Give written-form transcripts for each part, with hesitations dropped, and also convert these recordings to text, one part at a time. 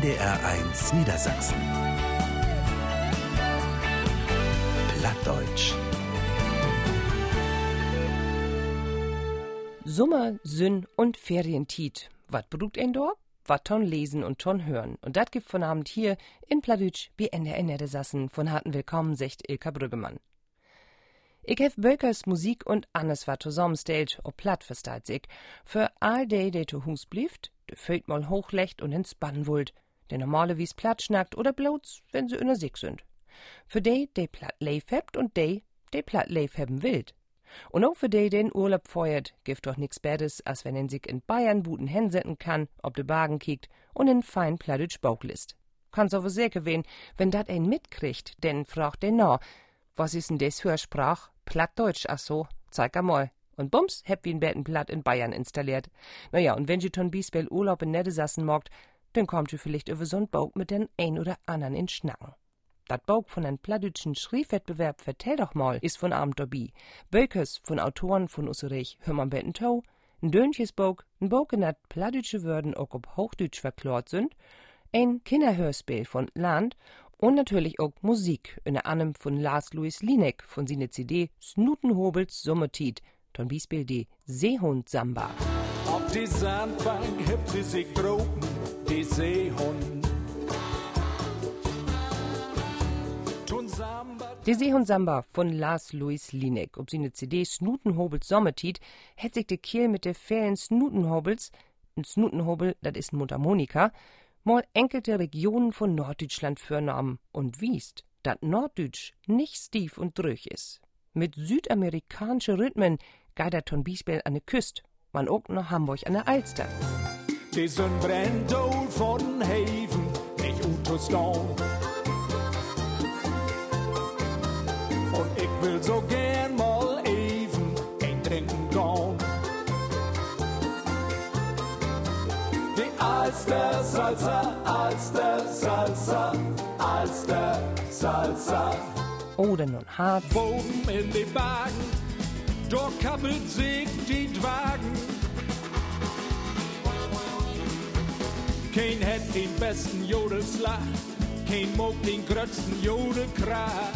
NDR1 Niedersachsen. Plattdeutsch. Sommer, Sünn und Ferientiet. Wat beruht ein Dorf? Wat ton lesen und ton hören. Und dat gibt von Abend hier in Plattdeutsch wie NDR Niedersachsen von harten Willkommen, sagt Ilka Brüggemann. Ich hef Bökers Musik und alles wat zusammenstellt, ob platt versteht sich, für all die zu Hus blieft, de Föt mal hochlecht und ins Bannen wollt, der normale wie's platt schnackt oder bloß, wenn sie in der Sick sind. Für die platt leif hebt und die platt leif hebben willt. Und auch für die den Urlaub feuert, gibt doch nix Besseres, als wenn en sich in Bayern Buten hinsetzen kann, ob de Wagen kiekt und in fein Plattdeutsch Bauklist. Kann's aber sicher wen, wenn dat ein mitkriegt, denn fragt den na, was ist denn des für Sprach? Plattdeutsch, ach so, zeig einmal. Und bums, heb wie ein Bettenplatt in Bayern installiert. Naja, und wenn je ton Biesbell Urlaub in Niedersachsen mogt, dann kommt je vielleicht über so'n Baug mit den ein oder anderen in Schnacken. Dat Baug von einem plattdeutschen Schriefwettbewerb vertell doch mal, ist von Abend dabei. Bökers von Autoren von Usserich, hör man betten Tau, ein Dönchesbaug, ein Baug in dat plattdeutsche Wörden auch ob Hochdeutsch verklort sind, ein Kinderhörspiel von Land und natürlich auch Musik, in einem von Lars Louis Linek von seiner CD Snutenhobels Sommertiet, ton Biesbell die Seehund-Samba. Auf die Sandbank hebt sie sich droben, die Seehund. Die Seehund-Samba von Lars Louis Linek. Ob seine CD Snutenhobels Sommertiet, hätt sich de Kiel mit de Fällen Snutenhobels, ein Snutenhobel, dat is ein Mundharmonika, mal enkelte Regionen von Norddeutschland vornahmen und wiest, dat Norddeutsch nicht stief und drüch is. Mit südamerikanische Rhythmen geht dat ton Biesbell an de Küst, man auch nach Hamburg an der Alster. Die Sonne brennt von Haven, nicht Utostorm. Und ich will so gern mal even ein Trinken gehen. Die Alster Salsa, Alster Salsa, Alster Salsa. Oder nun hart. Oben in die Wagen, dort kappelt sich die Wagen. Kein hat den besten Jodelslag, kein mag den grötzten Jodelkrach.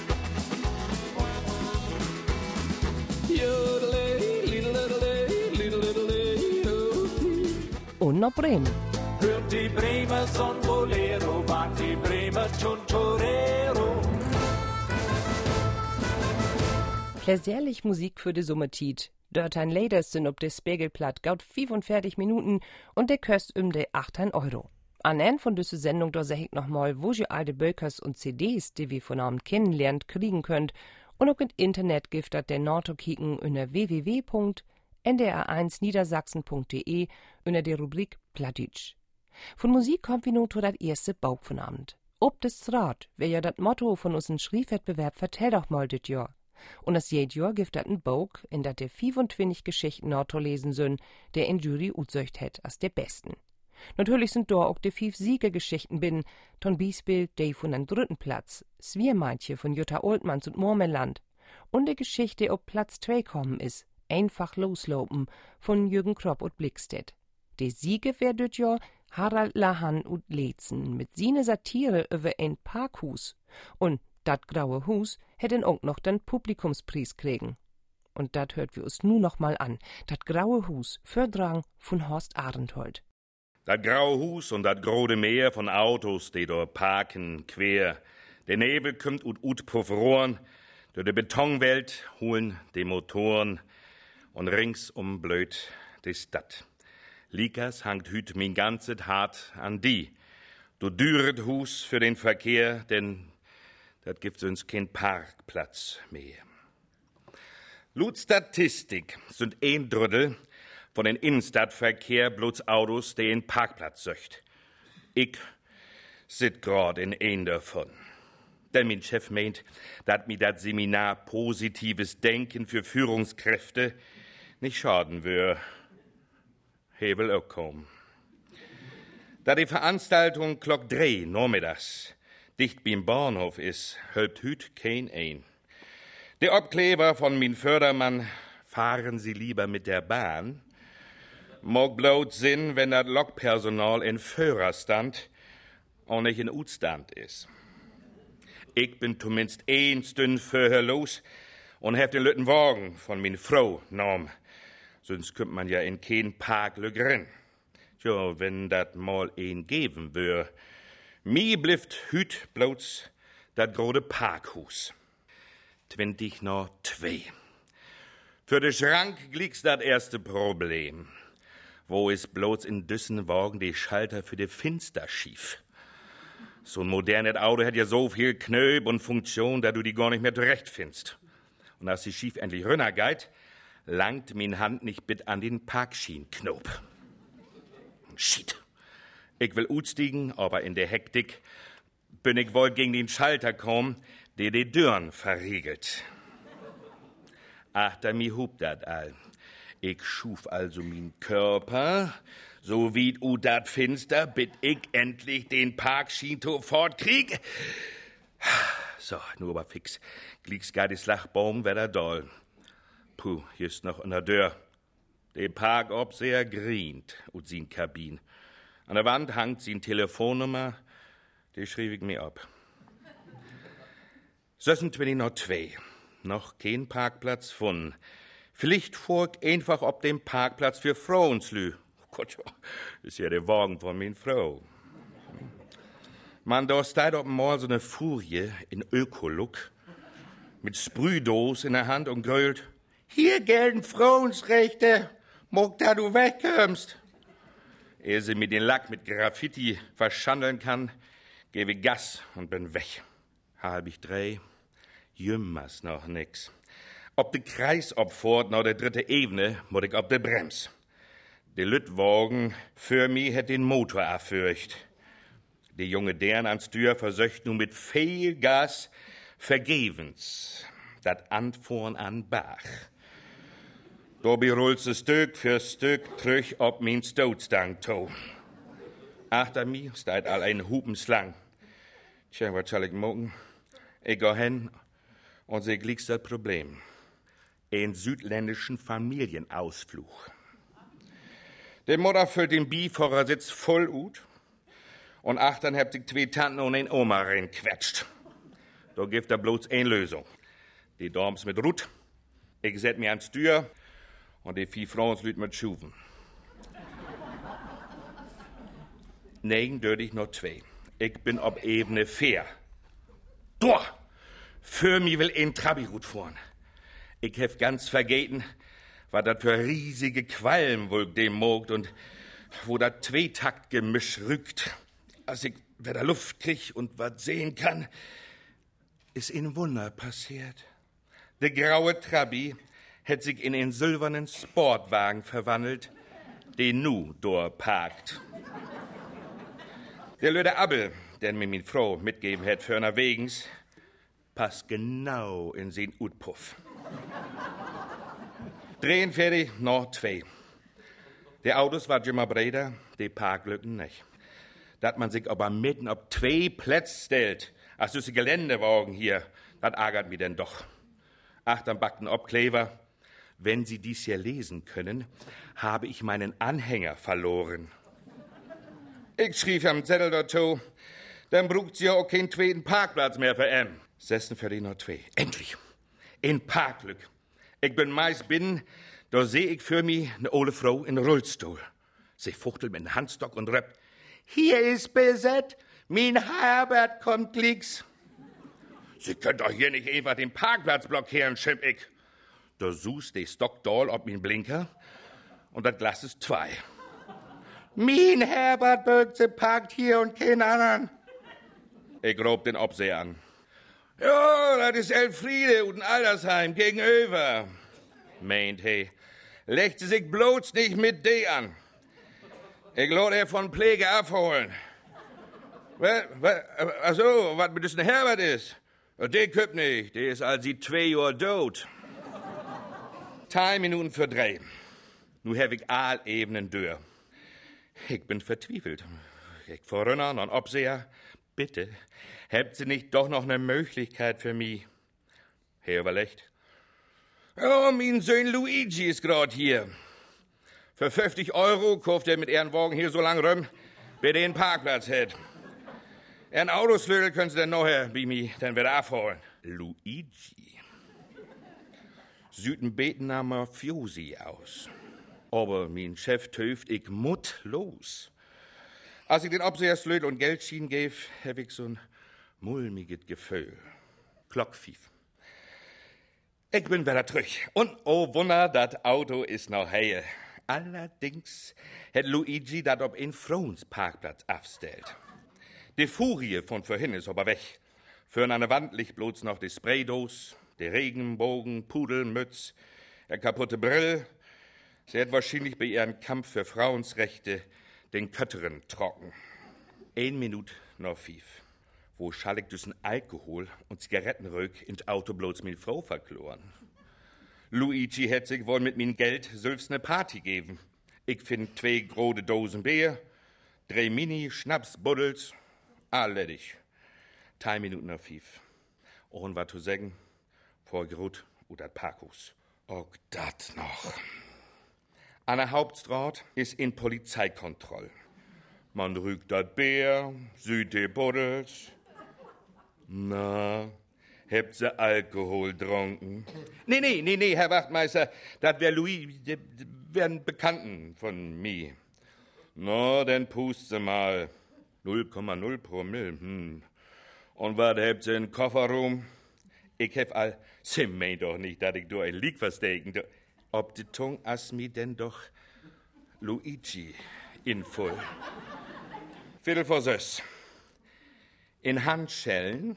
Und noch Bremen. Hört die Bremer son Bolero, wart die Bremer schon Torero. Pläsierlich Musik für de Sommertiet. Dort ein Laders sind ob de Spiegelplatt gaut 45 Minuten und der köst de 18 Euro. An en von düsse Sendung da sag ich noch mal, wo je alte Bökers und CDs, die wir von Abend kennenlernt, kriegen könnt. Und auch im Internet gibt dat der Norto kicken unter www.ndr1niedersachsen.de unter der Rubrik Plattdeutsch. Von Musik kommt wie nur dat erste Baug von Abend. Ob des Rad, wär ja dat Motto von uns'n Schriefwettbewerb vertell doch mal dit Jahr. Und das jed Jahr gibt dat n Baug, in dat der 25 Geschichten Norto lesen sön, der in Jury utsöcht het als der besten. Natürlich sind da auch die 5 Siegergeschichten bin, ton Biesbell, die von den 3. Platz, Swiermeintje von Jutta Oldmanns und Murmeland und die Geschichte ob Platz 2 kommen is, Einfach loslopen von Jürgen Kropp und Blickstedt. Die Siege wär düt Jahr Harald Lahan und Leetzen mit sine Satire über ein Parkhus und dat graue Hus hätten auch noch den Publikumspreis kriegen. Und dat hört wir uns nu noch mal an, dat graue Hus, Fördrang von Horst Arenthold. Dat graue Hus und dat grode Meer von Autos, die dort parken, quer. Der Nebel kümmt ut Pufferohren, durch die Betonwelt holen die Motoren und ringsum blöd die Stadt. Likas hangt hüt min ganzet hart an die. Du düret Hus für den Verkehr, denn dat gibt uns kein Parkplatz mehr. Laut Statistik sind 1/3 von den Innenstadtverkehr bloß Autos, die in Parkplatz söcht. Ich sit grad in ein davon. Denn mein Chef meint, dat mi dat Seminar Positives Denken für Führungskräfte nicht schaden wür. Hebel auch kommen. Da die Veranstaltung Glock 3 nachmittags dicht beim Bahnhof is, hölbt hüt kein ein. Der Obkleber von min Fördermann, fahren Sie lieber mit der Bahn, mag bloß Sinn, wenn das Lokpersonal in Führerstand auch nicht in Utstand ist. Ich bin zumindest 1 Stund vorher los und hab den lütten Wagen von min Frau genommen. Sonst könnt man ja in kein Park rennen. Jo, wenn dat mal een geben wär. Mi blieft hüt bloß dat grode Parkhus. 20:02. Für de Schrank glieks dat erste Problem. Wo is bloß in düssen Wagen die Schalter für de Finster schief? So ein modernes Auto hat ja so viel Knöb und Funktion, dass du die gar nicht mehr zurecht findest. Und als die Schief endlich runtergeht, langt min Hand nicht bit an den Parkschienknop. Shit. Ich will utstiegen, aber in der Hektik bin ich wohl gegen den Schalter kommen, der die Dörren verriegelt. Achter mi hub dat all. Ich schuf also min Körper, so wie u dat finster, bit ich endlich den Parkschientor fortkrieg. So, nur aber fix. Glieks gar die Slagbaum wär doll. Puh, hier ist noch in der Dörr. Der Parkobseher grient ut sin Kabin. An der Wand hangt sin Telefonnummer, die schrieb ich mir ab. 26:02. Noch kein Parkplatz von. Vielleicht fuhr ich einfach ob dem Parkplatz für Frauenslü. Oh Gott, ist ja der Wagen von min Frau. Man, da steht ob mal so eine Furie in Ökolook mit Sprühdos in der Hand und grölt: Hier gelten Frauensrechte, mock da du wegkommst. Ehe sie mir den Lack mit Graffiti verschandeln kann, gebe ich Gas und bin weg. 2:30, jümmers noch nix. Ob de Kreis obfort, noch der 3. Ebene, muss ich ob de Brems. De Lüttwagen für mi hätt den Motor erfürcht. Die junge Dern ans Tür versöcht nun mit viel Gas vergebens dat Anfahren an Bach. Dobi rollt se Stück für Stück trüch ob min Stootstang to. Achter mi steht all ein Hupenslang. Tja, was soll ich mogen? Ich geh hin und seh glieks das Problem. Ein südländischen Familienausflug. Die Mutter füllt den Bieferersitz voll ut und achtern habt sich 2 Tanten und ein Oma reinquetscht. Da gibt er bloß eine Lösung. Die Dorms mit Rut, ich set mir ans Tür und die 4 Frauenslüt mit Schuven. 9:02. Ich bin ob Ebene 4. Doch! Für mi will ein Trabi-Hut fahren. Ich hef ganz vergeten, was dat für riesige Qualmwolk dem mogt und wo dat 2-Takt-Gemisch rückt. Als ich wieder Luft krieg und wat sehen kann, ist ein Wunder passiert. Der graue Trabi hätt sich in einen silbernen Sportwagen verwandelt, den nu dort parkt. Der lüde Abel, den mir min Frau mitgeben hätt für unterwegs, passt genau in den Utpuff. Drehen fertig, noch 2. Die Autos war immer breiter, die Parklücken nicht. Dat man sich aber mitten auf 2 Plätze stellt, als düsse Geländewagen hier, dat ärgert mich denn doch. Achtern backten Obkleber. Wenn Sie dies hier lesen können, habe ich meinen Anhänger verloren. Ich schrieb am Zettel dazu, dann brucht sie ja auch keinen 2. Parkplatz mehr für M. 46:02. Endlich. In Parklück. Ich bin meist binnen, da seh ich für mich ne ole Frau in Rollstuhl. Sie fuchtelt mit dem Handstock und rappt: Hier ist besetzt, mein Herbert kommt glicks. Sie könnt doch hier nicht einfach den Parkplatz blockieren, schimpf ich. Da suchst die Stockdoll ob min Blinker und das Glas ist 2. Mein Herbert Bögse parkt hier und kein anderen. Ich grob den Obseher an. Ja, das ist Elfriede und ein Altersheim gegenüber. Meint he, legt sie sich bloß nicht mit D an. Ich lade er von Pflege abholen. Achso, was mit diesem Herbert ist? Der köpft nicht, der ist als sie 2 Jahre tot. 2 Minuten für 3. Nu hab ich all Ebenen durch. Ich bin vertwiefelt. Ich vorrunner und Obseher, bitte, habt Sie nicht doch noch eine Möglichkeit für mich? Herr überlegt. Ja, mein Sohn Luigi ist grad hier. Für 50 € kauft er mit Ehrenwagen hier so lang rum, bis er einen Parkplatz hat. Ein Autoslödel können Sie denn nachher bei mir dann wieder abholen. Luigi. Süden beten nahm Fiosi aus. Aber mein Chef töft, ich mut los. Als ich den Obseherslödel und Geldschien geb, hab ich so'n mulmiges Gefühl. Glockpfiff. Ich bin wieder zurück. Und oh Wunder, das Auto ist noch heil. Allerdings hat Luigi das auf einen Frauensparkplatz aufgestellt. Die Furie von vorhin ist aber weg. Für an der Wand liegt bloß noch die Spraydos, die Regenbogen, Pudelmütz, der kaputte Brill. Sie hat wahrscheinlich bei ihrem Kampf für Frauensrechte den Kötteren trocken. 1 Minute noch 5. Wo schall ich düssen Alkohol und Zigarettenrück in das Auto bloß mit Frau verloren. Luigi hätt sich wohl mit min Geld sülfs ne Party geben. Ich find 2 große Dosen Bier, 3 Mini-Schnapsbuddels, alledig. 3 Minuten nach 5. Und was zu sagen, vor Grut und dat Parkhus. Och, dat noch. An der Hauptstraat ist in Polizeikontroll. Man rügt dat Bier, süd die Buddels. Na, habt se Alkohol trunken? Nee, Herr Wachtmeister, dat wär Louis, wär'n Bekannten von mir. Na, denn pust se mal. 0,0 Promille, Und wat habt se in Kofferraum? Ich hab all, se meint doch nicht, dat ich do ein Lieg versteken. Ob de Tung as mi denn doch Luigi in voll. Viertel vor 6. In Handschellen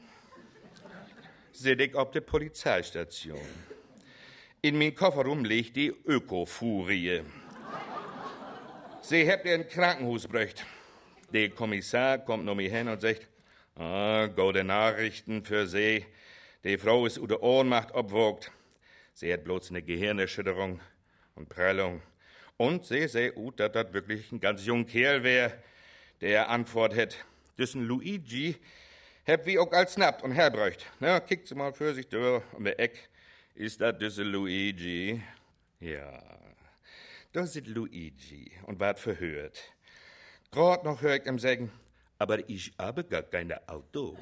sit ich ob de Polizeistation. In min Kofferraum liegt die Ökofurie. Sie habt ihr ein Krankenhaus bröcht. Der Kommissar kommt noch mir hin und sagt, gute Nachrichten für Sie. Die Frau ist unter Ohnmacht obwogt. Sie hat bloß eine Gehirnerschütterung und Prellung. Und sie seh ut, dass das wirklich ein ganz junger Kerl wär, der Antwort hätt. Düssen Luigi hab wie auch als snappt und herbräucht. Na, kickt sie mal für sich durch um der Eck. Ist das düsse Luigi? Ja, das ist Luigi und ward verhört. Grad noch hör ich ihm sagen, aber ich habe gar keine Auto.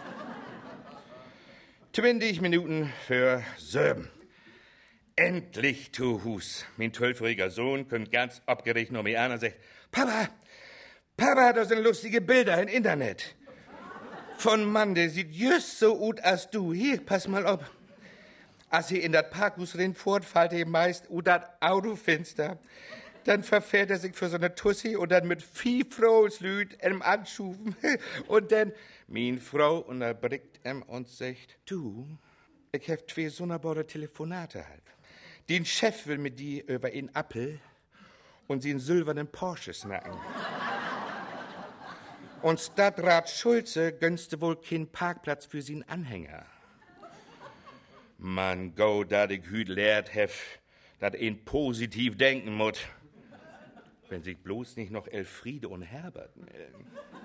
20 Minuten für 7. Endlich zu Hus. Mein 12-jähriger Sohn kommt ganz abgeregt noch mir an und sagt, Papa, das sind lustige Bilder im Internet. Von Mann, der sieht just so gut als du. Hier, pass mal auf. Als ihr in das Parkhus rinfahrt, fällt ihr meist das Autofenster. Dann verfährt er sich für so eine Tussi und dann mit viel Frohslüd im Anschufen. Und dann, min Frau unterbringt und sagt, du, ich hab 2 sonderbare Telefonate halt. Den Chef will mit die über einen Appel und sie einen silbernen Porsche snacken. Und Stadtrat Schulze gönnste wohl keinen Parkplatz für seinen Anhänger. Man go, dat ich hüt lehrt hef, dat ihn positiv denken mut. Wenn sich bloß nicht noch Elfriede und Herbert melden.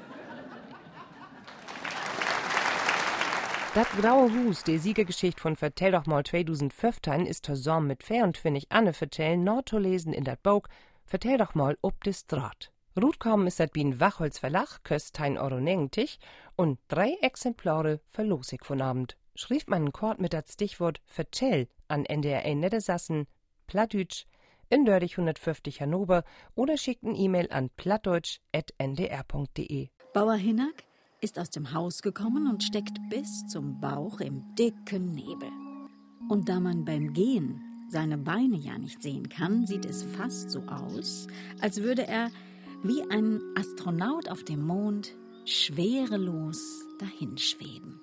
Das graue Hus, die Siegergeschichte von Vertell doch mal 2015, ist zusammen mit 24 Anne vertellen, noch zu lesen in dat Buch Vertell doch mal ob de Straat. Rutkommen ist dat bin Wachholz Verlag, köst 1,90 € und 3 Exemplare verlosig von Abend. Schrift man einen Kord mit dat Stichwort Vertell an NDR Niedersassen, Plattdeutsch, in Dördig 150 Hannover oder schickt ein E-Mail an plattdeutsch@ndr.de. Bauer Hinnack ist aus dem Haus gekommen und steckt bis zum Bauch im dicken Nebel. Und da man beim Gehen seine Beine ja nicht sehen kann, sieht es fast so aus, als würde er wie ein Astronaut auf dem Mond schwerelos dahinschweben.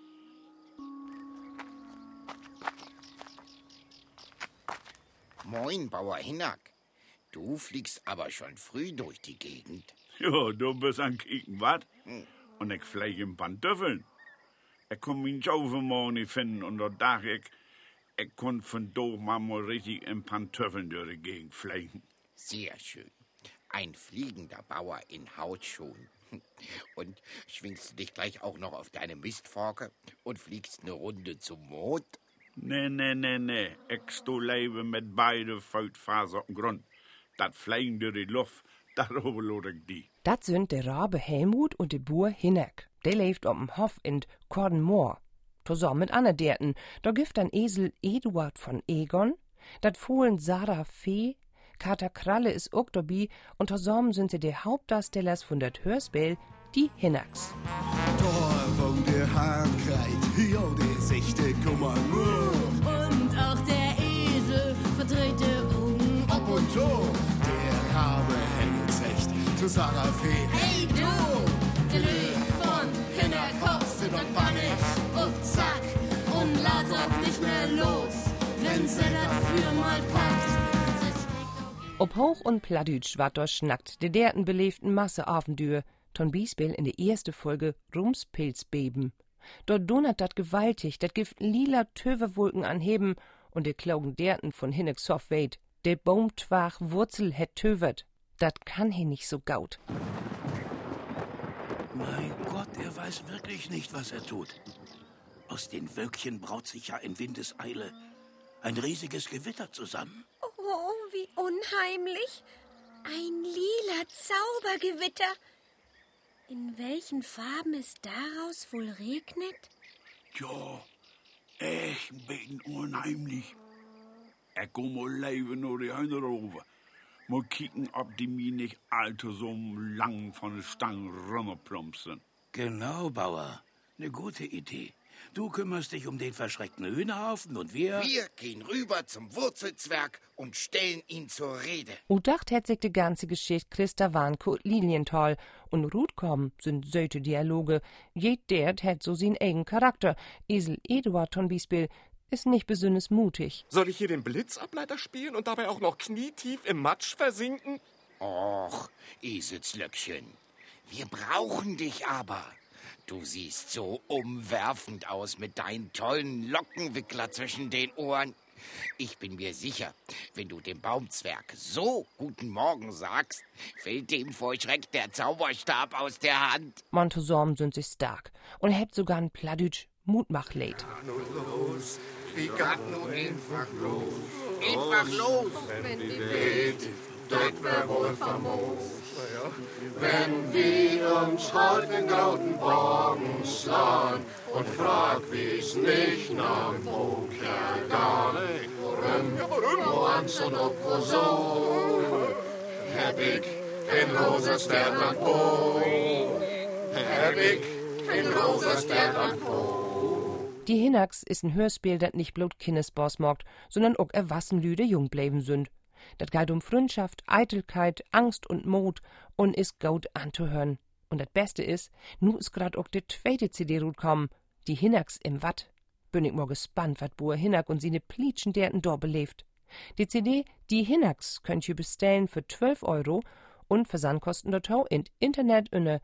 Moin, Bauer Hinnack. Du fliegst aber schon früh durch die Gegend. Ja, du bist an Kicken, wat? Und ich flieg in Pantoffeln. Ich komm meinen Schaufe morgen nicht finden und da dachte ich konnt von da mal richtig in Pantoffeln durch die Gegend fliegen. Sehr schön. Ein fliegender Bauer in Hautschuhen. Und schwingst du dich gleich auch noch auf deine Mistforke und fliegst eine Runde zum Mond? Nee. Ich sto lebe mit beide Feutfaser auf dem Grund. Dat Fliegen durch die Luft, darüber lade ich die. Das sind der Rabe Helmut und der Bur Hinnack. Der lebt am Hof in Cordenmoor. Zusammen mit anderen Derten. Da gibt ein Esel Eduard von Egon, dat Fohlen Sarah Fee, Kater Kralle is ook dabei und zusammen sind sie die Hauptdarstellers von dat Hörspiel, die Hinnacks. Da, wo der Hahn kreit, ja, der Sichte Kummer. Und auch der Esel verdrehte Augen. Ab und zu, der Rabe hängt echt zu Sarah Fee. Hey du, der Löw von Hinnerkopf, sind doch bannig, auf Zack, und lad doch nicht mehr los, wenn sie dafür mal packt. Ob Hoch und Pladütsch ward durchschnackt, de derten belebten Masse Abendür, ton Biesbel in der erste Folge Rumspilzbeben. Dort donnert dat gewaltig, dat gift lila Töverwolken anheben und de Klaugen derten von Hinnecks Softweit, de Baumtwach Wurzel het tövert. Dat kann he nicht so gaut. Mein Gott, er weiß wirklich nicht, was er tut. Aus den Wölkchen braut sich ja in Windeseile ein riesiges Gewitter zusammen. Oh, wie unheimlich. Ein lila Zaubergewitter. In welchen Farben es daraus wohl regnet? Ja, echt ein bisschen unheimlich. Ich komm mal leben nur die Hände rüber. Mal kicken, ob die mir nicht allzu so lang von der Stange runterplumpsen. Genau, Bauer. Eine gute Idee. Du kümmerst dich um den verschreckten Hühnerhaufen und wir gehen rüber zum Wurzelzwerg und stellen ihn zur Rede. Udacht hat sich die ganze Geschichte Christa Warnke und Lilienthal und Rutkom sind söte Dialoge. Jed dert hat so sin eigen Charakter. Esel Eduard von Biesbel ist nicht besonders mutig. Soll ich hier den Blitzableiter spielen und dabei auch noch knietief im Matsch versinken? Och, Eselslöckchen, wir brauchen dich aber. Du siehst so umwerfend aus mit deinen tollen Lockenwickler zwischen den Ohren. Ich bin mir sicher, wenn du dem Baumzwerg so guten Morgen sagst, fällt dem vor Schreck der Zauberstab aus der Hand. Montesorm sind sich stark und hebt sogar ein Pladütsch Mutmachlied. Los, wie geht nun einfach los? Einfach los! Wenn die weht, das wär wohl famos. Wenn wir uns heute den grauten Bogen schlagen und frag, wie's nicht nach Poker wo ans und ob so, hab ich den Rosenstern an Po, hab ich den Rosenstern an Po. Die Hinnacks ist ein Hörspiel, dat nicht bloß Kindesboss mogt, sondern auch Erwassenlüde jung bleiben sind. Dat geht um Freundschaft, Eitelkeit, Angst und Mut und ist gut anzuhören. Und das Beste ist, nu ist grad auch die zweite CD rausgekommen, die Hinnacks im Watt. Bin ich mal gespannt, wat Boer Hinnack und seine Plitschen derten dort belebt. Die CD, die Hinnacks, könnt ihr bestellen für 12 € und Versandkosten dort in Internet unter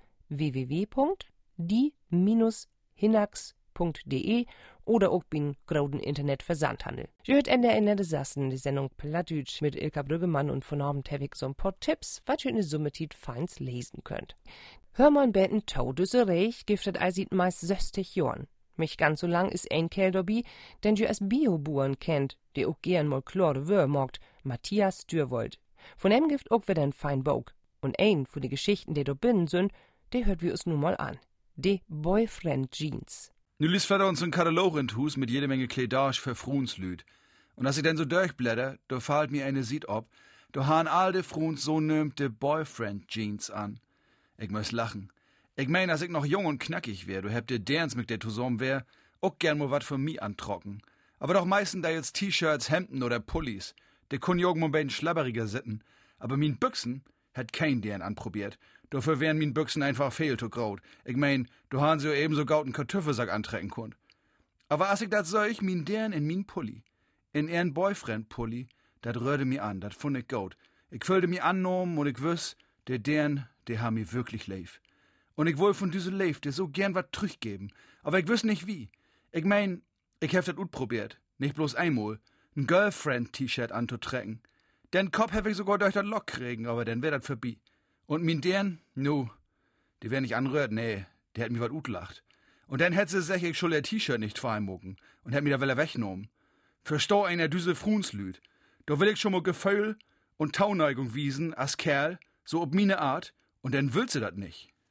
www.die-hinnacks.de oder auch bin grauden Internetversandhandel. Ihr hört Ende des Sassen, die Sendung Plattdütsch mit Ilka Brüggemann und von Abend habe ich so ein paar Tipps, was ihr in der Summetit feins lesen könnt. Hör mal beten Taudüsse Reich giftet eisit meist 60 Jahren. Mich ganz so lang ist ein Kerl dabei, den ihr als Bioburen kennt, der auch gern mal klare Wör mogt, Matthias Dürwold. Von ihm gibt auch wieder ein fein Bog. Und ein von die Geschichten, die da binnen sind, der hört wir uns nun mal an. Die Boyfriend Jeans. Nu liest wir uns ein Katalog in Hus mit jede Menge Kleidage für Fruenslüd. Und als ich dann so durchblätter, da fällt mir eine Sied ob, da han alte Fruens so nimmt de Boyfriend Jeans an. Ich muss lachen. Ich mein, als ich noch jung und knackig wär, du hätt de derns mit der zusammen wär, auch gern mal wat von mir antrocken. Aber doch meistens da jetzt T-Shirts, Hemden oder Pullis. De kun jogen mal beiden schlabberiger sitten. Aber min Büchsen hätt kein deren anprobiert. Dafür wären min Büchsen einfach fehl zu graut. Ich mein, du han so eben so gauten Kartoffelsack antrecken konnt. Aber als ich dat solch, min deren in min Pulli, in ihren Boyfriend-Pulli, dat rührte mi an, dat fand ich gaut. Ich fühlte mi annommen und ich wüss, der deren, der ha mi wirklich leif. Und ich woll von düse leif, der so gern wat trüchgeben. Aber ich wüss nicht wie. Ich mein, ich hef dat utprobiert, nicht bloß einmal, ein Girlfriend-T-Shirt anzutrecken. Den Kopf hef ich sogar durch dat Lock kriegen, aber dann wär dat vorbei. Und min deren, nu, die wär nicht anrührt, nee, der hätt mi wat utlacht. Und dann hätt sie sich ich schon der T-Shirt nicht verheimmogen und hätt mi da welle weggenommen. Verstau einer düse Fruenslüd. Da will ich schon mal Gefühl und Tauneigung wiesen als Kerl, so ob mine Art, und dann will sie dat nicht.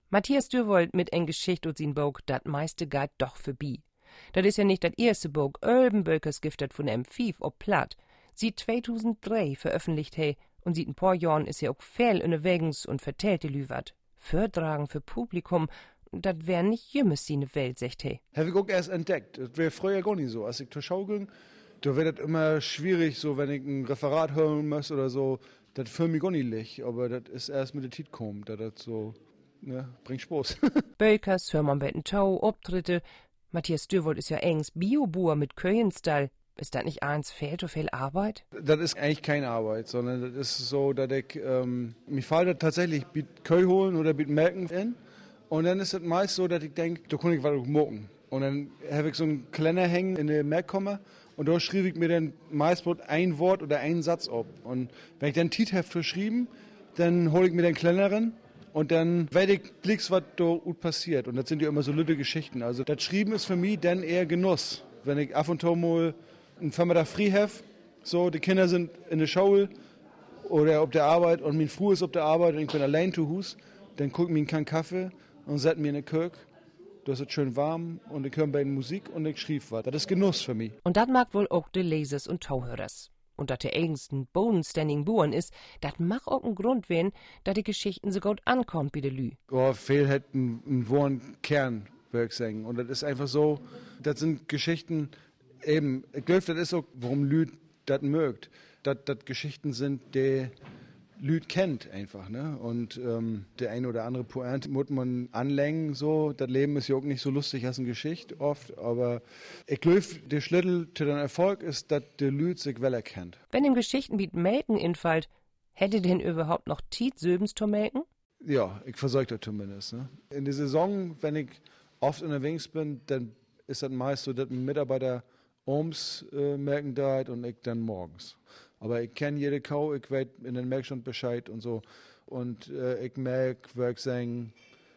Matthias Dürwold mit en Geschicht und sin Bog, dat meiste geht doch vorbei. Dat is ja nicht dat erste Bog, Ölbenbökers giftet von M5 ob Platt. Sie 2003 veröffentlicht he und sieht ein paar Jahren is ja auch viel unterwegs und vertellt die Lüwert. Vortragen für Publikum, dat wär nicht jemals sine Welt, sagt he. Habe ich auch erst entdeckt. Das wäre früher gar nicht so. Als ich zur Schau ging, da wäre das immer schwierig, so wenn ich ein Referat hören muss oder so. Das für mich gar nicht leicht, aber das ist erst mit der Zeit gekommen, da das so, ne, bringt Spaß. Bökers, Hörmann Betten Tau, Auftritte. Matthias Dürwold ist ja engs Biobuhr mit Köhenstall. Ist das nicht eins fehlt so viel Arbeit? Das ist eigentlich keine Arbeit, sondern das ist so, dass ich, mir fällt das tatsächlich, mit Köh holen oder mit Melken in. Und dann ist es meist so, dass ich denke, da kann ich was morgen. Und dann habe ich so einen Kalender hängen in der Melkkammer und da schrieb ich mir dann meist ein Wort oder einen Satz ab. Und wenn ich dann Tietheft verschrieben, dann hole ich mir den Kalender rein und dann werde ich blickst, was da passiert. Und das sind ja immer so lütte Geschichten. Also das Schreiben ist für mich dann eher Genuss. Wenn ich ab und zu mal einen Vormittag frei habe, so, die Kinder sind in der Schule oder auf der Arbeit und mein Früh ist auf der Arbeit und ich bin allein zu Hause, dann gucke ich mir keinen Kaffee und setze mir in den Kirche. Das ist schön warm und ich höre bei Musik und ich schrieb was. Das ist Genuss für mich. Und das mag wohl auch die Lesers und Tauhörers. Und dass der eigensten bodenständigen Buren ist, das mag auch ein Grund werden, dass die Geschichten so gut ankommt bei de Lü. Oh, viel hat einen wahren Kern, würde ich sagen. Und das ist einfach so, das sind Geschichten, eben, ich glaube, das ist auch, warum Lü das mögt. Dass Geschichten sind, die Lüd kennt einfach, ne? Und der eine oder andere Pointe muss man anlängen, so. Das Leben ist ja auch nicht so lustig als eine Geschichte oft, aber ich glaube, der Schlüssel zu dem Erfolg ist, dass der Lüd sich well erkennt. Wenn im Geschichten wie Melken infällt, hätte denn überhaupt noch Tiet Söbens zu melken? Ja, ich versorge das zumindest, ne? In der Saison, wenn ich oft unterwegs bin, dann ist das meist so, dass ein Mitarbeiter abends melken da und ich dann morgens. Aber ich kenne jede Kau, ich weiß in den Melkstand Bescheid und so. Und ich merke, würde ich sagen,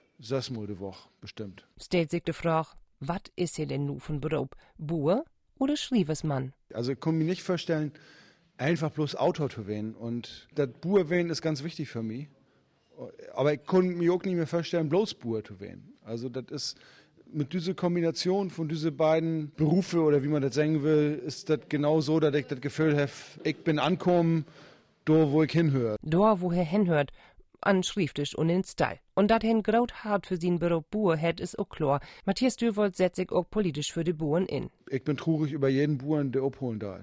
6 Mal die Woche, bestimmt. Stellt sich die Frage, was ist hier denn nun von Beruf? Buhr oder Schrieversmann? Also ich kann mir nicht vorstellen, einfach bloß Autor zu werden. Und das Buhr werden ist ganz wichtig für mich. Aber ich kann mir auch nicht mehr vorstellen, bloß Buhr zu werden. Also das ist mit dieser Kombination von diesen beiden Berufe oder wie man das sagen will, ist das genau so, dass ich das Gefühl habe, ich bin angekommen, da wo ich hinhöre. Da wo er hinhört, an Schrifttisch und in Stall. Und dat hen graut hart für sin Beruf Buhr hat, ist auch klar. Matthias Dürwold setzt sich auch politisch für die Buren in. Ich bin traurig über jeden Buren, der abholen da.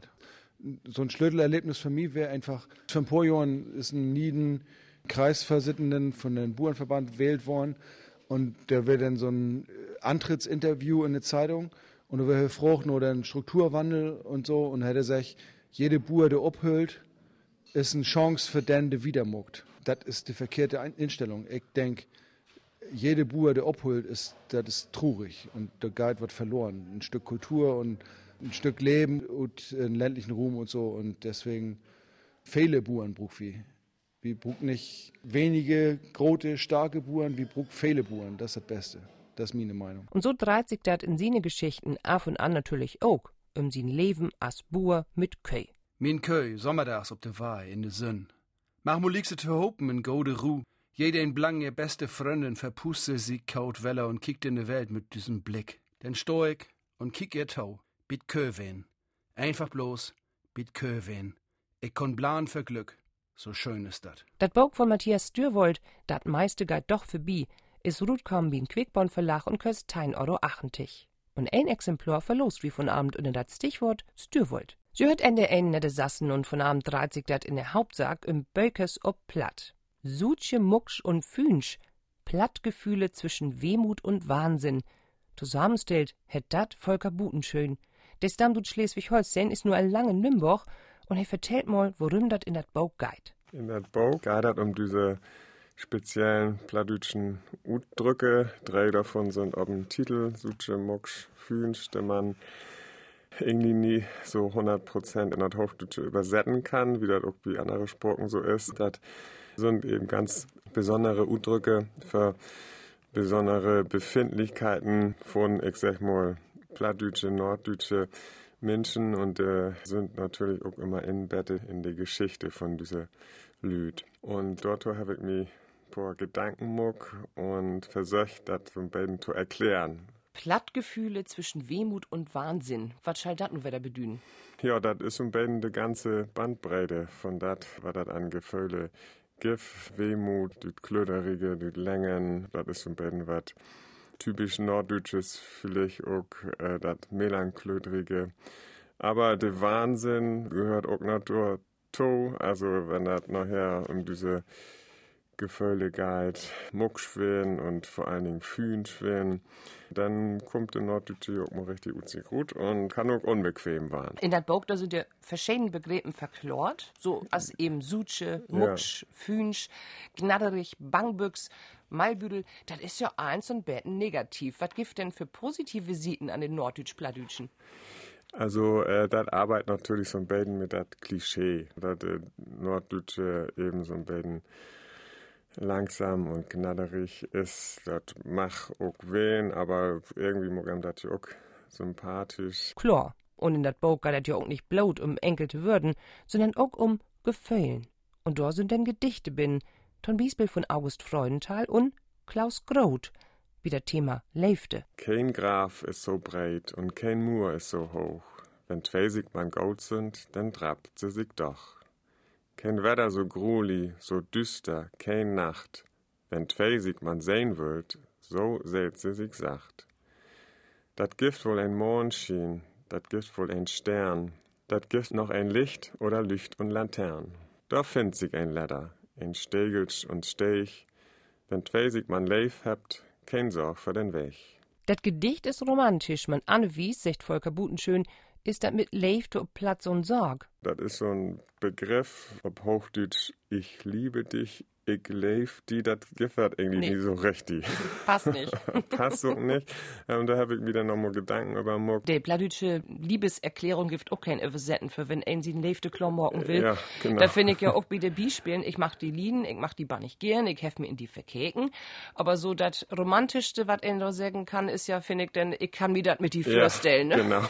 So ein Schlüsselerlebnis für mich wäre einfach, vor ein paar Jahren ist ein Nieden Kreisvorsitzenden von dem Burenverband gewählt worden. Und da wird dann so ein Antrittsinterview in der Zeitung und da wird gefragt, oder ein Strukturwandel und so. Und hätte gesagt, jede Buhr, der abhüllt, ist eine Chance für den, der wieder muckt. Das ist die verkehrte Einstellung. Ich denke, jede Buhr, der abhüllt, das ist traurig. Und da geht was verloren. Ein Stück Kultur und ein Stück Leben und einen ländlichen Ruhm und so. Und deswegen viele Buhren braucht wir. Wir brauchen nicht wenige große, starke Buhren, wir brauchen viele Buhren. Das ist das Beste. Das ist meine Meinung. Und so dreht sich das in seine Geschichten af und an natürlich auch um sein Leben als Buhr mit Köy. Min Köy, sommerdags op de Waai in de Sünn. Mach mo liegst te hopen in gode Ruh. Jeder in Blang, ihr beste Freundin, verpuste sie kaut Weller und kickt in die Welt mit diesem Blick. Denn steh ich und kick ihr Tau, bit Köy wen. Einfach bloß, bit Köy wen. Ich kon plan für Glück. So schön ist das. Das Buch von Matthias Dürwold, dat meiste geht doch vorbei, ist rutkommen wie ein Quickborn Verlag und kostet 1,80 €. Und ein Exemplar verlost wie von Abend unter das Stichwort Dürwold. Sie hört Ende ein nette Sassen und von Abend dreht sich dat in der Hauptsack im Bökers ob Platt. Suche, Mucksch und Fünsch, Plattgefühle zwischen Wehmut und Wahnsinn. Zusammenstellt hätt dat Volker Butenschön. Der Stammdut Schleswig-Holstein ist nur ein lange Nürnberg und er vertellt mal, worum dat in dat Buch geht. In dat Buch geht dat diese speziellen plattdütschen Utdrücke. 3 davon sind auf dem Titel, Suche, Mucksch, Fünsch, der man irgendwie nie so 100% in das Hochdeutsche übersetzen kann, wie das auch bei anderen Sprachen so ist. Das sind eben ganz besondere Utdrücke für besondere Befindlichkeiten von, ich sag mal, plattdeutsche, norddeutsche Menschen und sind natürlich auch immer eingebettet in die Geschichte von dieser Lüd. Und dort habe ich mich paar Gedankenmuck und versucht, das so ein bisschen zu erklären. Plattgefühle zwischen Wehmut und Wahnsinn. Was soll das nun wieder bedühen? Ja, das ist so ein bisschen die ganze Bandbreite von das, was das an Gefühle gibt. Wehmut, die Klöderige, die Längen, das ist so ein bisschen was typisch Norddeutsches, vielleicht auch das Melanklödrige. Aber der Wahnsinn gehört auch dazu. Also wenn das nachher um diese Gefühle geht, Muckschweren und vor allen Dingen Fühnschweren, dann kommt der Norddeutsche auch mal richtig gut und kann auch unbequem werden. In dat Buch, da sind ja verschiedene Begriffe verklort, so als eben Sutsche, Mucksch, Fühnsch, Gnadderich, Bangbüchs, Malbüdel, das ist ja eins und beiden negativ. Was gibt denn für positive Visiten an den Norddeutsch-Plattdeutschen? Also, das arbeitet natürlich so ein bisschen mit das Klischee, dass der Norddeutsche eben so ein bisschen langsam und gnadderig ist. Das macht auch wehen, aber irgendwie mag ihm das ja auch sympathisch. Klar, und in dat Buch geht das ja auch nicht bloß um enkelte Würden, sondern auch um Gefühlen. Und da sind dann Gedichte bin, von Biesbel von August Freudenthal und Klaus Groth, wie das Thema Leifte. Kein Graf ist so breit und kein Mur ist so hoch. Wenn 20 Mann Gold sind, dann trabt sie sich doch. Kein Wetter so gruli, so düster, kein Nacht. Wenn 20 Mann sehen wollt, so seht sie sich sacht. Dat gibt wohl ein Mondschien, dat gibt wohl ein Stern, dat gibt noch ein Licht oder Licht und Latern. Da findt sich ein Ladder, ein Stegelsch und Stech. Wenn 20 Mann Leif habt, kein Sorg für den Weg. Das Gedicht ist romantisch, man anwies, sagt Volker Butenschön, ist das mit Leifte ob Platz und Sorg. Das ist so ein Begriff, auf Hochdeutsch, ich liebe dich, ich leif die, das gefällt irgendwie nicht so richtig. Passt nicht. Passt so nicht. Und da habe ich wieder nochmal Gedanken über Muck. Die plattdeutsche Liebeserklärung gibt auch kein Übersetzen für, wenn ein sie einen Leifte Klau morgen will. Ja, genau. Da finde ich ja auch bei der Beispielen, ich mach die Lieden, ich mach die Bar nicht gern, ich hef mir in die verkeken. Aber so das Romantischste, was ich da sagen kann, ist ja, finde ich, denn ich kann mir das mit die vorstellen. Ne? Genau.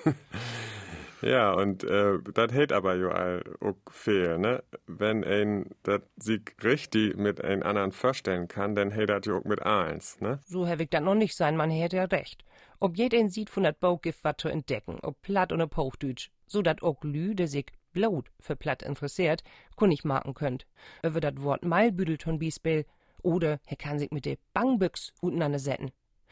Ja, und das hält aber ja auch viel, ne? Wenn ein das sich richtig mit einem anderen vorstellen kann, dann hält das ja auch mit eins, ne? So habe ich das noch nicht sein, man hätte ja recht. Ob jeder sieht von dat Buch gibt was zu entdecken, ob Platt oder Hochdeutsch, so dat auch Lü, der sich bloß für Platt interessiert, kun ich marken könnt. Über dat Wort Malbüdel von Biesbel, oder er kann sich mit der Bangbüchs untereinander setzen.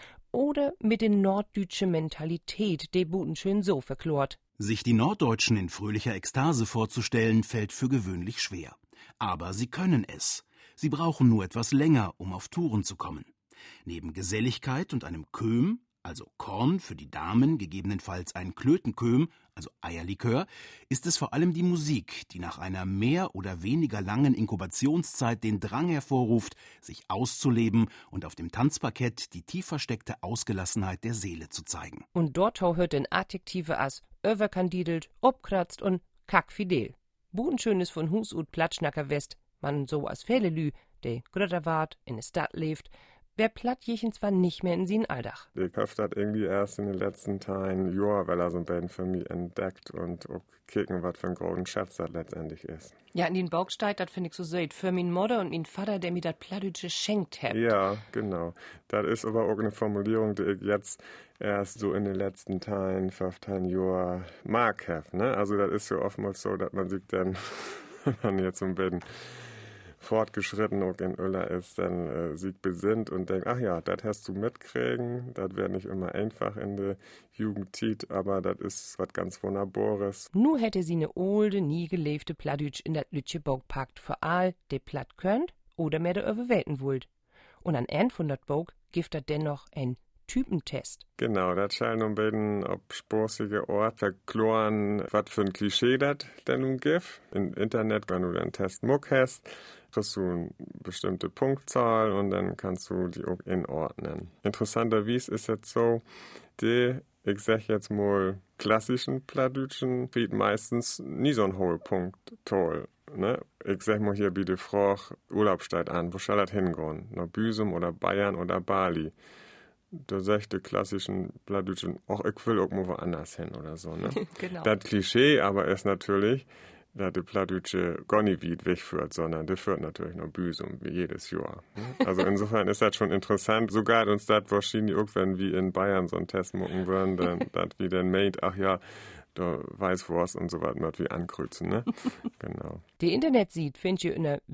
Oder mit der norddeutsche Mentalität, die Butenschön so verklort. Sich die Norddeutschen in fröhlicher Ekstase vorzustellen, fällt für gewöhnlich schwer. Aber sie können es. Sie brauchen nur etwas länger, um auf Touren zu kommen. Neben Geselligkeit und einem Köhm, also Korn für die Damen, gegebenenfalls ein Klötenköhm, also Eierlikör, ist es vor allem die Musik, die nach einer mehr oder weniger langen Inkubationszeit den Drang hervorruft, sich auszuleben und auf dem Tanzparkett die tief versteckte Ausgelassenheit der Seele zu zeigen. Und dort hört den Adjektive als överkandidelt, obkratzt und kackfidel. Butenschön ist von Hus und Platschnacker West, man so als Fählelü, der Grötterwart in der Stadt lebt, wer Plattjechen zwar nicht mehr in sin Aldach. Ich hab das irgendwie erst in den letzten Tagen Jahr, weil er so ein bisschen für mich entdeckt und auch kicken, was für ein großen Schatz das letztendlich ist. Ja, in den Baugsteig, das finde ich so seht, für min Mutter und min Vater, der mir das Plattdeutsche schenkt hat. Ja, genau. Das ist aber auch eine Formulierung, die ich jetzt erst so in den letzten Tagen, 15 Jahren mag habe, ne? Also das ist so oftmals so, dass man sich dann, wenn man jetzt so ein bisschen fortgeschritten auch in Öller ist, dann sich besinnt und denkt, ach ja, das hast du mitkriegen, das wäre nicht immer einfach in der Jugendzeit, aber das ist was ganz Wunderbares. Nu hätte sie ne olde, nie gelebte Plattdeutsch in dat Lütje Bog packt, für all de Platt könnt oder mehr der überwelten wollt. Und an End von dat Bog gibt dat dennoch ein Typentest. Genau, das scheint ein bisschen auf spaßige Ort verkloren, was für ein Klischee das denn nun gibt. Im Internet, wenn du den Test Muck hast, kriegst du eine bestimmte Punktzahl und dann kannst du die auch einordnen. Interessanterweise ist jetzt so, die, ich sag jetzt mal, klassischen Plattdeutschen kriegt meistens nie so einen hohen Punktzahl. Ne? Ich sag mal hier bitte Frage Urlaubsstadt an, wo soll das hingehen? Nach Büsum oder Bayern oder Bali? Da sagt die klassischen Plattdeutschen, ach, ich will auch mal woanders hin oder so. Ne? Genau. Das Klischee aber ist natürlich, dass die Plattdütsche gar nicht weit wegführt, sondern die führt natürlich noch Büsum, wie jedes Jahr. Also insofern ist das schon interessant. Sogar uns das wahrscheinlich auch, wenn wir in Bayern so einen Test machen würden, dann dass wir dann meint, ach ja, da Weißwurst und so was mit wie ankreuzen, ne? Genau. Die Internetseite findet ihr unter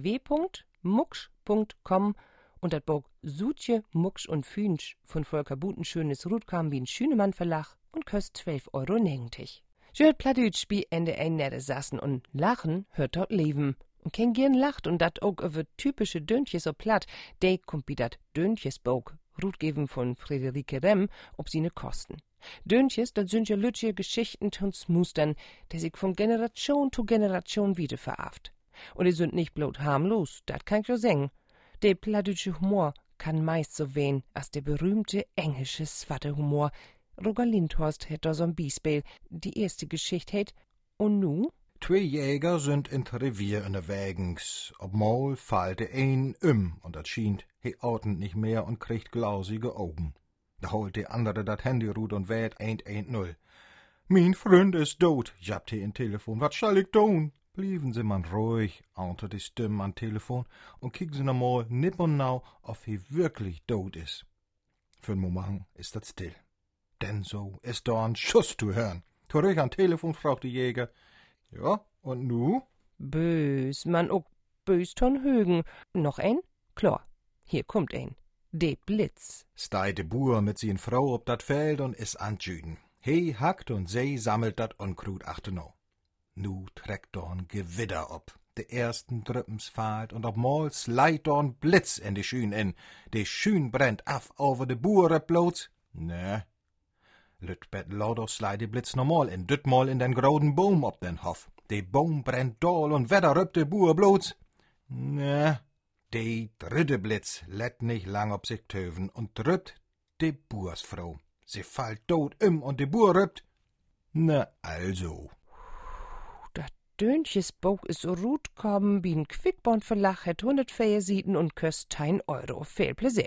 www.mucksch.com und das Buch Suche, Mucksch und Fünsch von Volker Butenschönes Ruth kam wie ein Schünemann Verlag und kostet 12,90 €. Hört Plattdütsch wie Ende ein nette Sassen und Lachen hört dort Leben. Und kein gern lacht und dat auch über typische Döntjes so platt, de kommt wie dat Döntjesbog, Rutgeben von Friederike Remm, ob sie ne kosten. Döntjes, dat sind ja lütje Geschichten und Mustern, der sich von Generation zu Generation wieder verarft. Und die sind nicht bloß harmlos, dat kann ich ja sagen. Der plattdütsche Humor kann meist so wehen als der berühmte englische Swatte-Humor. Roger Lindhorst hätt da so ein Beispiel. Die erste Geschichte hätt, und nu? 2 Jäger sind in das Revier unterwegs. Ob Maul fallt der ein und das schient, he ordnet nicht mehr und kriegt glausige Augen. Da holt der andere dat Handyrut und wählt 110. Mein Freund ist tot, jappt he in Telefon. Was soll ich tun? Blieben Sie mal ruhig, ahnte die Stimme am Telefon und kicken Sie noch mal nipp und nau, ob he wirklich tot ist. Für einen Moment ist das still. Denn so ist da ein Schuss zu hören. Zurück am Telefon fragt die Jäger. Ja, und nu? Bös, man ook bös ton Högen. Noch ein? Klar, hier kommt ein. De Blitz. Stei de Buhr mit sin Frau ob dat Feld und is antjüden. He hackt und sie sammelt dat Unkrut achtenau. Nu trägt dorn Gewitter ob. De ersten Drüppens fahrt und ob mal sleit dorn Blitz in de Schün in. De Schün brennt af over de Buhr bloß. Ne. Lütbett lauter sleit de Blitz normal in düttmal in den groden Baum ob den Hof. De Baum brennt doll und wetter rüppt de Buhr bloß. Ne. De dritte Blitz lätt nicht lang ob sich töven und drüppt de Bursfrau. Sie fallt tot und de Buhr rüppt. Ne, also. Dat Döntjesbog is so rut kommen, wie ein Quickborn-Verlag het 104 Sieten und köst 1 €. Viel Pläsier.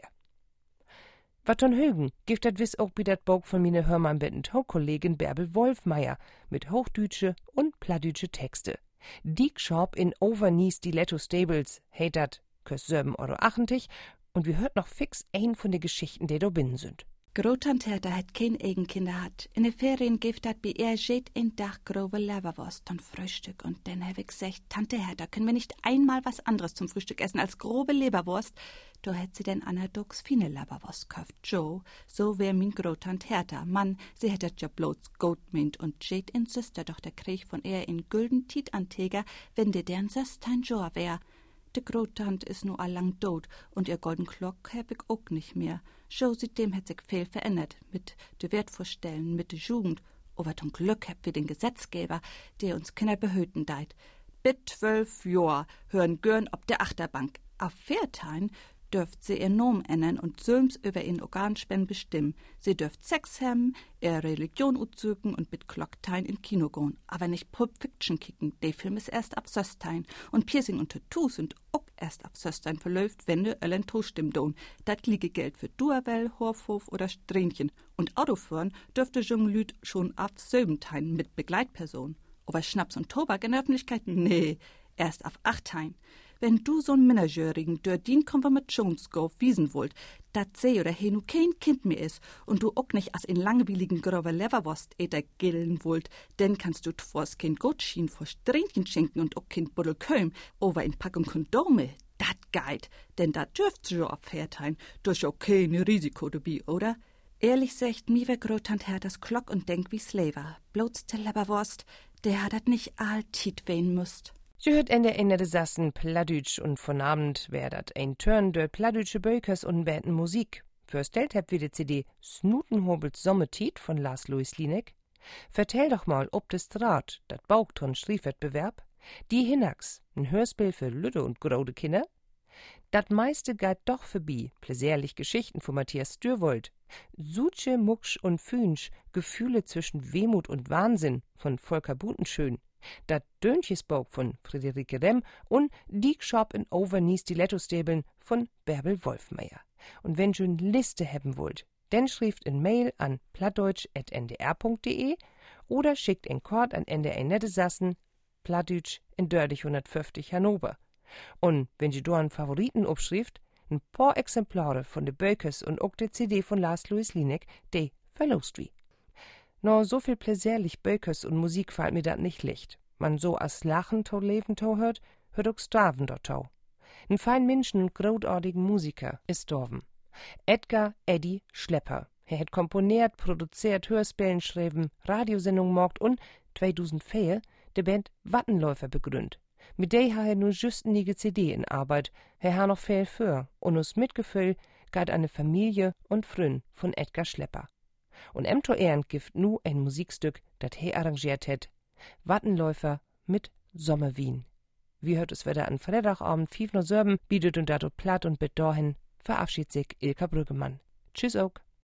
Wat ton Högen gibt dat wiss auch bi dat Bog von mine Hörmann Kollegin Bärbel Wolfmeier mit hochdütsche und plattdütsche Texte. Diek Shop in Overnies Stiletto Stables heit dat köst 7,80 € und wir hört noch fix ein von de Geschichten, die da binnen sind. Großtante Hertha hat kein Eigenkinder hat. In de Ferien gibt dat bi er jet in Dach grobe Leberwurst und Frühstück. Und dann hab ich gesagt, Tante Hertha, können wir nicht einmal was anderes zum Frühstück essen als grobe Leberwurst? Da hätt sie denn Anna Dux fine Leberwurst kauft. Joe, so wär min Großtante Hertha. Mann, sie hätte ja bloß Goatmint und jet in Süster, doch der krieg von er in gülden Tiet anteger, wenn de deren Söstein Joa wär. De Großtant is nu allang tot und ihr golden Glock hab ich auch nicht mehr. Schon seitdem hat sich viel verändert mit de Wertvorstellen, mit de Jugend. Aber zum Glück hab wir den Gesetzgeber, der uns Kinder behüten deit. Bit 12 Jahr hören gern ob der Achterbank. Auf 14 dürft sie ihr Nomen ändern und Söms über ihren Organspenden bestimmen. Sie dürft Sex haben, ihre Religion uzügen und mit Glocktein in Kino gehen. Aber nicht Pulp Fiction kicken, der Film ist erst ab Söstein. Und Piercing und Tattoos sind auch erst ab Söstein verläuft, wenn de Ellen Toastim don. Dat liege Geld für Duerwell, Horfhof oder Strähnchen. Und Autofahren dürfte junge Lüd schon ab Söbentein mit Begleitperson. Aber Schnaps und Tobak in der Öffentlichkeit? Nee, erst ab 8 Tein. Wenn du so'n Minderjährigen durch den Konfirmationsgolf wiesen wollt, dat sie oder he nu kein Kind mehr is und du auch nicht als in langweiligen grober Leberwurst äter gillen wollt, denn kannst du vors Kind Gottschien vor Strähnchen schenken und auch Kind Buddel Kölm over in Packung Kondome. Dat geht, denn dat dürft sie jo abfährtein, durch auch kein Risiko dabei, oder? Ehrlich sagt, mi wär Großtant Herthas Glock und denk wie Slaver. Bloß der Leberwurst, der hat dat nicht alltit wehen müsst. Sie hört Ende de Sassen Plattdütsch und von Abend wär dat ein Turn der plattdütsche Bökers und Bänden Musik. Verstellt habt wie die CD Snutenhobels Sommertiet von Lars Louis Linek. Vertell doch mal, ob des Draht, dat Baugton Schriefwettbewerb, die Hinnax, ein Hörspiel für Lüde und grode Kinder. Dat meiste geht doch vorbei, pläsierlich Geschichten von Matthias Stürwold. Suche, Mucksch und Fünsch, Gefühle zwischen Wehmut und Wahnsinn von Volker Butenschön. Dat Döntjesbog von Friederike Remm und Diek Shop in Overnies Stiletto-Stäbeln von Bärbel Wolfmeier. Und wenn ihr eine Liste haben wollt, dann schrieft in Mail an plattdeutsch@ndr.de oder schickt in Kort an NDR Nette Sassen, Plattdütsch in Dördig 150 Hannover. Und wenn sie da einen Favoriten abschrift, ein paar Exemplare von de Bökes und auch de CD von Lars Louis Linek, die verlost wie. No, so viel pläsierlich Bökes und Musik fällt mir dat nicht licht. Man so as Lachen to Leben to hört auch Straven dort to. Ein fein Menschen und großartigen Musiker ist dorben. Edgar Eddie Schlepper. Er hat komponiert, produziert, Hörspielen schreiben, Radiosendungen gemacht und 2004 de Band Wattenläufer begründet. Mit der hat er nun just nie CD in Arbeit. Er hat noch viel für. Und uns Mitgefühl geht eine Familie und Frün von Edgar Schlepper. Und to Ehren gibt nu ein Musikstück, dat er arrangiert hat. Wattenläufer mit Sommerwien. Wie hört es wieder an Freitagabend 5:07, bietet und dato platt und bis dahin verabschiedet sich Ilka Brüggemann. Tschüss auch.